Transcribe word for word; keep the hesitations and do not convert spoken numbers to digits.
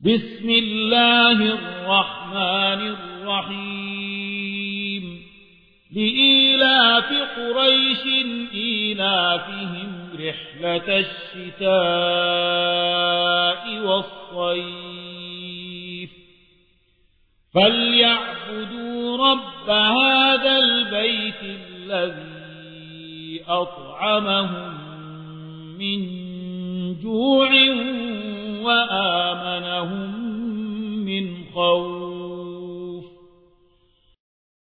بسم الله الرحمن الرحيم لإيلاف قريش إيلافهم رحلة الشتاء والصيف فليعبدوا رب هذا البيت الذي أطعمهم من جوع وآمن